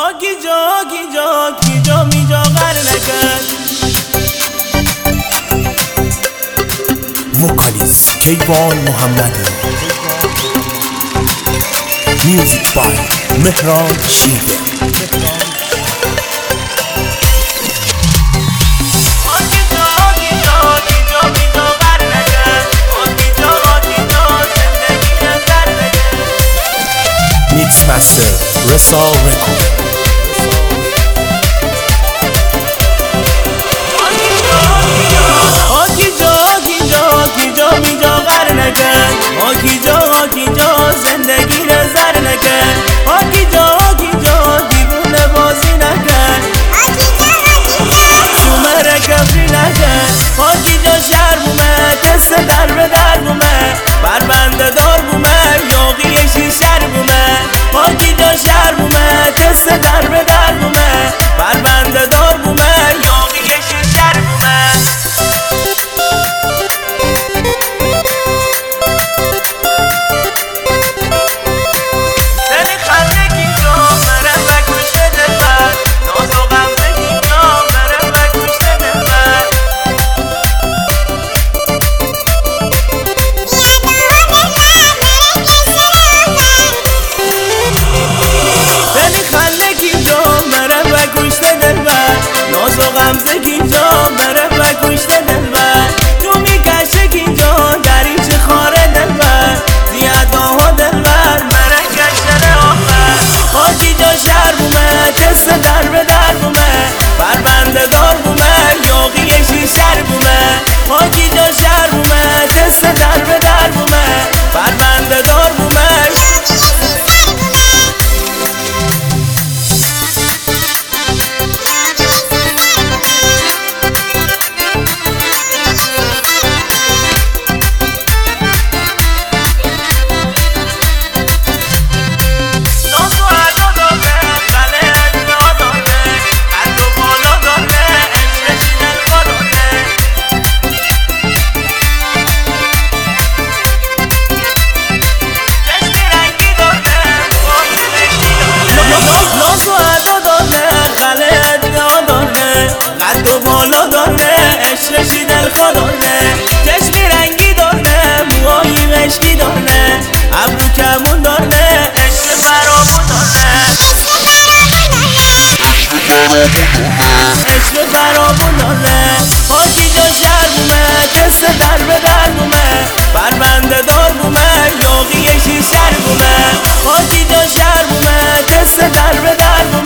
آگی جا می جا غر نکن. وکالیست کیوان محمدی. میوزیک بای مهران شیر. میکس مستر رسا رکورد. آگی جا زندگی نظر نکن. آگی جا دیوونه بازی نکن. شومه کفری نکن. آگی جا شهر بومه دست در به در بومه بربنده دار بومه یاقی شیشر بومه. آگی جا شهر بومه دست در به در بومه بربنده دار بومه یاقی شیشر بومه. غمزگی جا بره و گوشت دلبر تو میکشه گی جا دری چه خاره دلبر زیادگاه ها دلبر بره کشن آخر. آگی جا شهر بومه دست در به در بومه بربنده دار بومه یاقی شیشر بومه. آگی جا شهر بومه دست در به در بومه بربنده دار بومه. عشقشی دل خدانه چشمی رنگی دارنه موهایی مشکی دارنه ابرو کمون دارنه عشق فرامون دارنه عشق فرامون دارنه. آگی جا شهر بومه دست در به در بومه بربنده دار بومه یاقی شیشر بومه. آگی جا شهر بومه دست در به در بومه